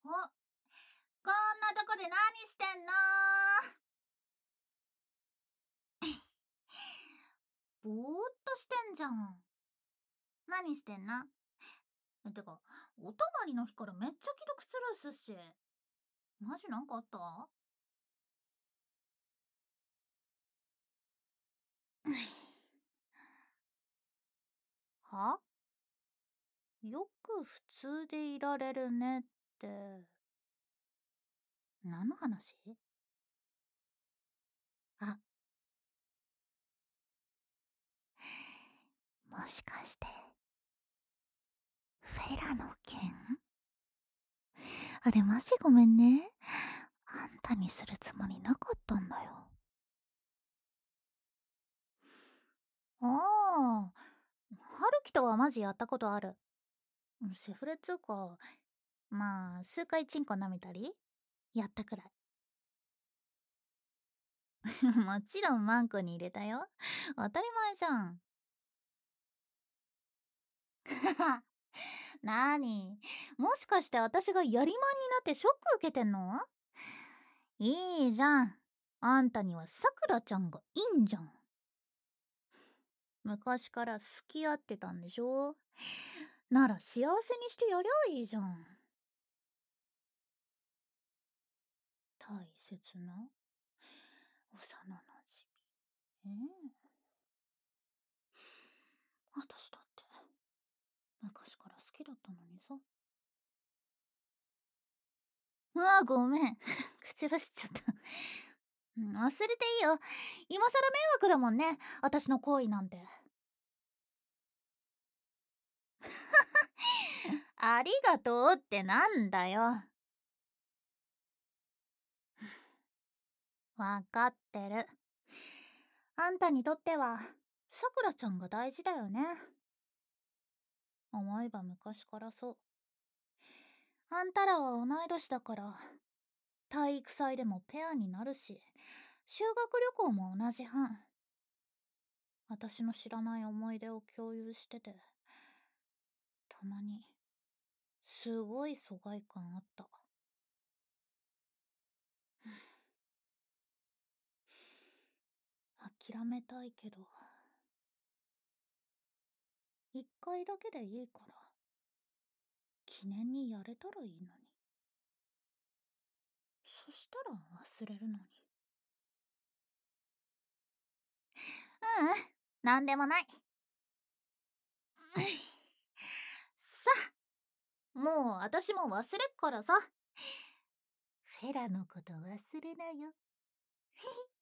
あ、こんなとこで何してんの？ぼーっとしてんじゃん。何してんの？てか、お泊まりの日からめっちゃ既読スルーすっし。マジなんかあった？は？よく普通でいられるねって、何の話？あ、もしかして、フェラの件？あれマジごめんね。あんたにするつもりなかったんだよ。ああ、春樹とはマジやったことある。セフレっつうか、まあ、数回チンコ舐めたりやったくらい。もちろんマンコに入れたよ。当たり前じゃん。なに、もしかして私がやりまんになってショック受けてんの？いいじゃん。あんたにはさくらちゃんがいいんじゃん。昔から付き合ってたんでしょ？なら幸せにしてやりゃいいじゃん。大切な幼なじみ。私だって昔から好きだったのにさ。うわ、ごめん。口走っちゃった。忘れていいよ。今更迷惑だもんね、私の行為なんて。ありがとうってなんだよ。わかってる。あんたにとってはさくらちゃんが大事だよね。思えば昔からそう。あんたらは同い年だから体育祭でもペアになるし、修学旅行も同じ班。私の知らない思い出を共有してて、たまにすごい疎外感あった。諦めたいけど、一回だけでいいから記念にやれたらいいのに。そしたら忘れるのに。なんでもない。さあ、もう私も忘れっからさ。フェラのこと忘れなよ。